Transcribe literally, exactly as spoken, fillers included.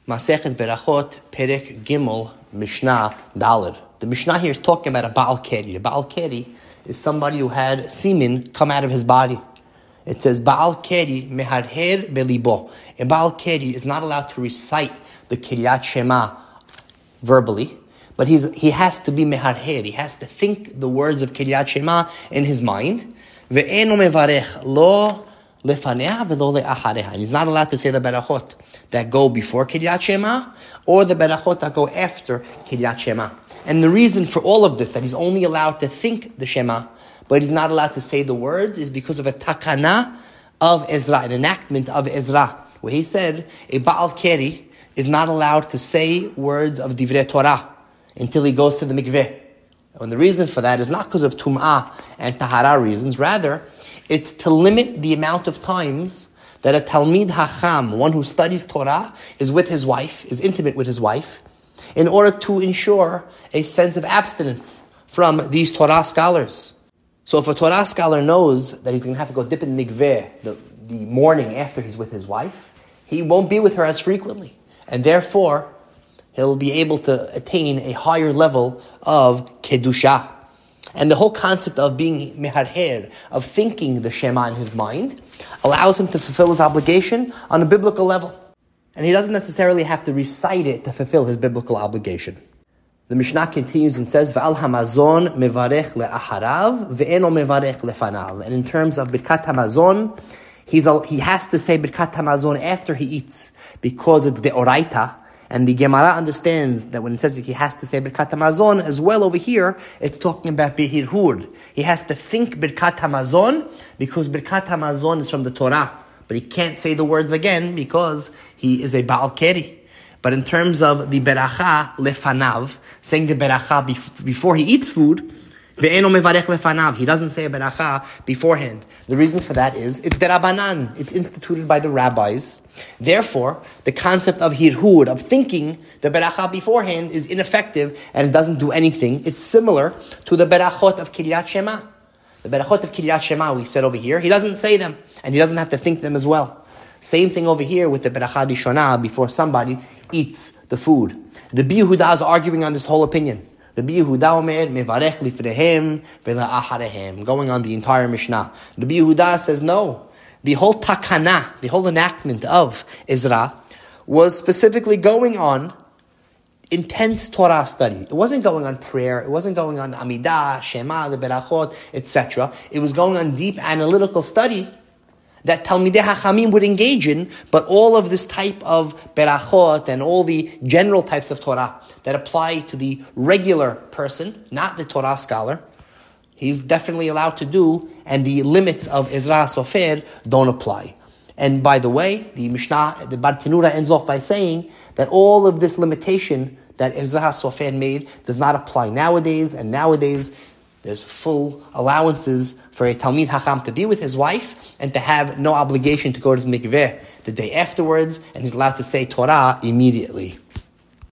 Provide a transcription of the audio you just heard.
Masechet Berachot, Perek Gimel, Mishnah Daled. The Mishnah here is talking about a Baal Keri. A Baal Keri is somebody who had semen come out of his body. It says, Baal Keri meharher belibo. A Baal Keri is not allowed to recite the Kiryat Shema verbally, but he's, he has to be meharher. He has to think the words of Kiryat Shema in his mind. Ve'eno mevarech lo lefanea velo le'achareha. And he's not allowed to say the berachot that go before Kiryat Shema or the berachot that go after Kiryat Shema. And the reason for all of this, that he's only allowed to think the Shema, but he's not allowed to say the words, is because of a takana of Ezra, an enactment of Ezra, where he said a Baal Keri is not allowed to say words of Divrei Torah until he goes to the mikveh. And the reason for that is not because of Tum'ah and Tahara reasons, rather, it's to limit the amount of times that a Talmid Hacham, one who studies Torah, is with his wife, is intimate with his wife, in order to ensure a sense of abstinence from these Torah scholars. So if a Torah scholar knows that he's going to have to go dip in mikveh the, the morning after he's with his wife, he won't be with her as frequently. And therefore, he'll be able to attain a higher level of kedusha. And the whole concept of being meharher, of thinking the Shema in his mind, allows him to fulfill his obligation on a biblical level. And he doesn't necessarily have to recite it to fulfill his biblical obligation. The Mishnah continues and says, V'al hamazon mevarech le'acharav, ve'eno mevarech lefanav. And in terms of Birkat Hamazon, he's a, he has to say Birkat Hamazon after he eats, because it's the oraita. And the Gemara understands that when it says that he has to say Birkat Hamazon, as well over here, it's talking about Behirhur. He has to think Birkat Hamazon, because Birkat Hamazon is from the Torah. But he can't say the words again, because he is a Baal Keri. But in terms of the Beracha Lefanav, saying the Beracha bef- before he eats food, Ve'eno mevarech lefanav, he doesn't say a Beracha beforehand. The reason for that is, it's derabanan, it's instituted by the rabbis. Therefore, the concept of hirhud, of thinking the Beracha beforehand, is ineffective and it doesn't do anything. It's similar to the Berachot of Kiryat Shema. The Berachot of Kiryat Shema, we said over here, he doesn't say them, and he doesn't have to think them as well. Same thing over here with the Beracha Rishonah, before somebody eats the food. Rabbi Yehuda is arguing on this whole opinion. Rabbi Yehuda omer mevarech lifnehem ve'la'acharehem, going on the entire Mishnah. Rabbi Yehuda says no. The whole takana, the whole enactment of Ezra, was specifically going on intense Torah study. It wasn't going on prayer. It wasn't going on Amidah, Shema, the Berachot, et cetera. It was going on deep analytical study that Talmidei Hachamim would engage in, but all of this type of Berachot and all the general types of Torah that apply to the regular person, not the Torah scholar, he's definitely allowed to do, and the limits of Ezra Sofer don't apply. And by the way, the Mishnah, the Bartenura ends off by saying that all of this limitation that Ezra Sofer made does not apply nowadays, and nowadays there's full allowances for a Talmid Hacham to be with his wife and to have no obligation to go to the mikveh the day afterwards, and he's allowed to say Torah immediately.